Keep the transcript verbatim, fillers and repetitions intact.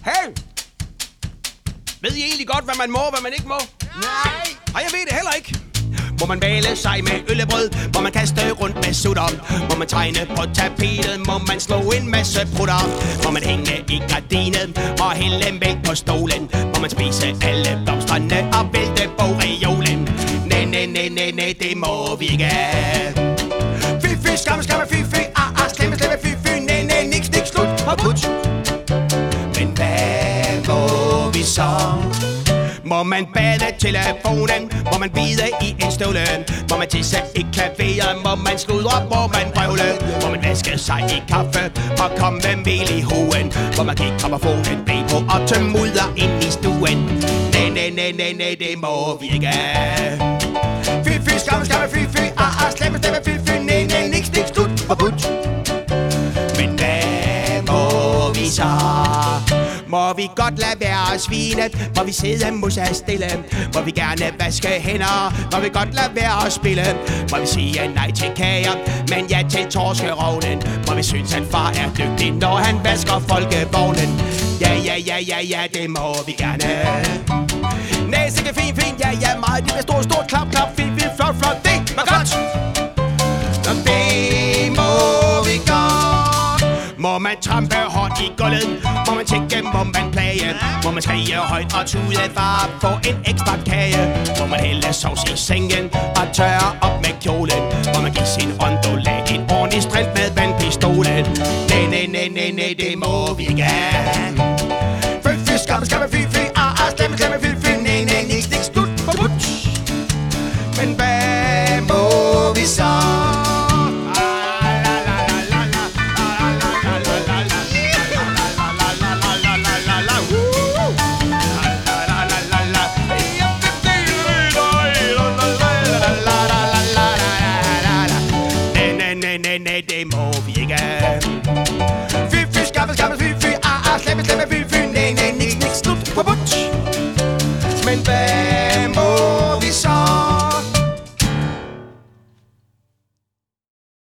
Hey! Ved I egentlig godt, hvad man må og hvad man ikke må? Nej! Og jeg ved det heller ikke. Må man male sig med øllebrød? Må man kaste rundt med sutter? Må man tegne på tapetet? Må man slå en masse prutter? Må man hænge i gardinet og hælde mælk på stolen? Må man spise alle blomsterne og vælte på reolen? Næ, næ, næ, næ, næ, det må vi ikke. Fy, fy, skam, skam, fy, fy, ah, ah, slemme, slemme, fy, fy, næ, næ, niks, niks, slut, forbudt. Men hvad må vi så? Må man bade telefonen? Må man bide i en støvle? Må man tisse i klaveret? Må man sludre? Må man brøvle? Må man vaske sig i kaffe og komme med mel i hoven? Må man kigge op og få en ben på og tømme mudder ind i stuen? Næ, næ, næ, næ, næ, det må vi ikke. Fy, fy, skam, skam, fy, fy, ah, ah, slemme, slemme, fy, fy, næ, næ, niks, niks, slut, forbudt. Men hvad må vi så? Må vi godt lade være at svine? Må vi sidde musa stille? Må vi gerne vaske hænder? Må vi godt lade være at spille? Må vi sige nej til kager, men ja til torskerovnen? Må vi synes, at far er dygtig, når han vasker folkevognen? Ja, ja, ja, ja, ja, det må vi gerne. Næsikke, fin, fin, ja, ja, meget. Det bliver stort, stort, klap, klap, fin, fin, flot, flot. Det var godt! Og det må vi godt. Må man trampe hårdt i gulvet? Må man tække? Må man plage? Må man skrige højt og tude for at få en ekstra kage? Må man hælde sovs i sengen og tørre op med kjolen? Må man give sin ondulat en ordentlig strelt med vandpistolen? Næ, næ, næ, næ, næ, det må vi ikke. Fy, fy, skam, skam, fy, fy, ah, ah, slemme, slemme, fy, fy, næ, næ, niks, niks, slut, forbudt. Men hvad må vi så? Nej, det må vi ikke. Fy, fy, skamme, skamme, fy, fy, ah, ah, slemme, slemme, fy, fy, næ, næ, niks, niks, slut, forbudt. Men hvad må